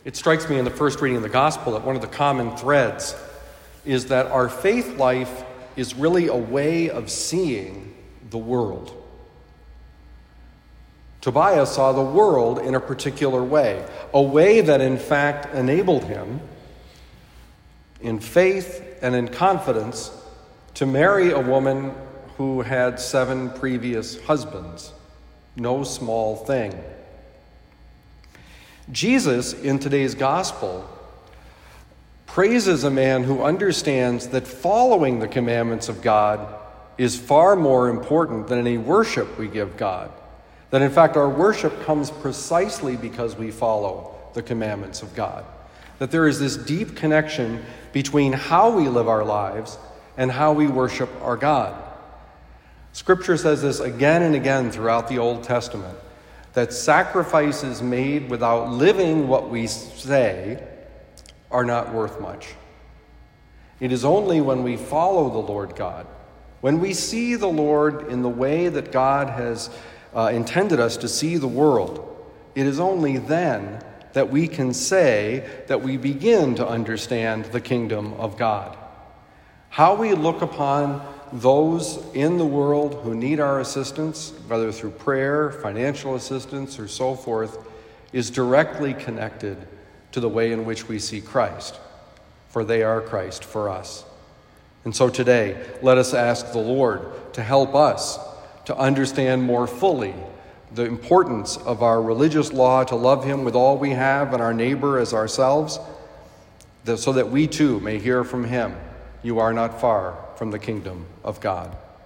It strikes me in the first reading of the gospel that one of the common threads is that our faith life is really a way of seeing the world. Tobias saw the world in a particular way, a way that in fact enabled him, in faith and in confidence, to marry a woman who had 7 previous husbands. No small thing. Jesus, in today's gospel, praises a man who understands that following the commandments of God is far more important than any worship we give God. That in fact our worship comes precisely because we follow the commandments of God. That there is this deep connection between how we live our lives and how we worship our God. Scripture says this again and again throughout the Old Testament, that sacrifices made without living what we say are not worth much. It is only when we follow the Lord God, when we see the Lord in the way that God has intended us to see the world, it is only then that we can say that we begin to understand the kingdom of God. How we look upon those in the world who need our assistance, whether through prayer, financial assistance, or so forth, is directly connected to the way in which we see Christ, for they are Christ for us. And so today, let us ask the Lord to help us to understand more fully the importance of our religious law to love him with all we have and our neighbor as ourselves, so that we too may hear from him, "You are not far from the kingdom of God."